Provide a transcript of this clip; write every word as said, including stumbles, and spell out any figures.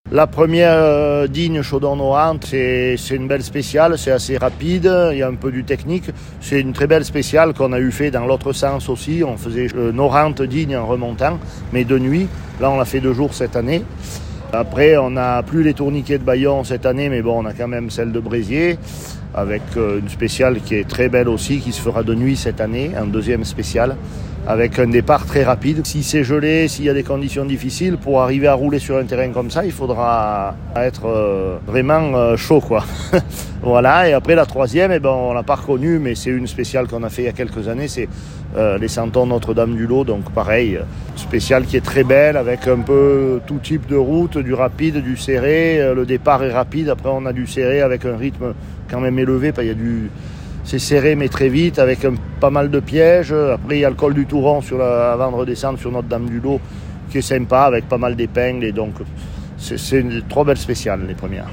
La première euh, Digne Chaudon-Norante, c'est, c'est une belle spéciale, c'est assez rapide, il y a un peu du technique. C'est une très belle spéciale qu'on a eu fait dans l'autre sens aussi. On faisait euh, Norante-Digne en remontant, mais de nuit. Là, on l'a fait de jour cette année. Après, on n'a plus les tourniquets de Bayonne cette année, mais bon, on a quand même celle de Bréziers, avec euh, une spéciale qui est très belle aussi, qui se fera de nuit cette année, un deuxième spécial, avec un départ très rapide. Si c'est gelé, s'il y a des conditions difficiles, pour arriver à rouler sur un terrain comme ça, il faudra être euh, vraiment euh, chaud, quoi. Voilà, et après la troisième, eh ben, on l'a pas reconnue, mais c'est une spéciale qu'on a fait il y a quelques années, c'est euh, les Cent Ans Notre-Dame-du-Lot, donc pareil, spéciale qui est très belle, avec un peu tout type de route, du rapide, du serré. Le départ est rapide, après on a du serré avec un rythme quand même élevé, il y a du... c'est serré mais très vite, avec un, pas mal de pièges. Après il y a le col du Touron sur la, avant de redescendre sur Notre-Dame-du-Lot, qui est sympa, avec pas mal d'épingles, et donc c'est, c'est une trop belle spéciale, les premières.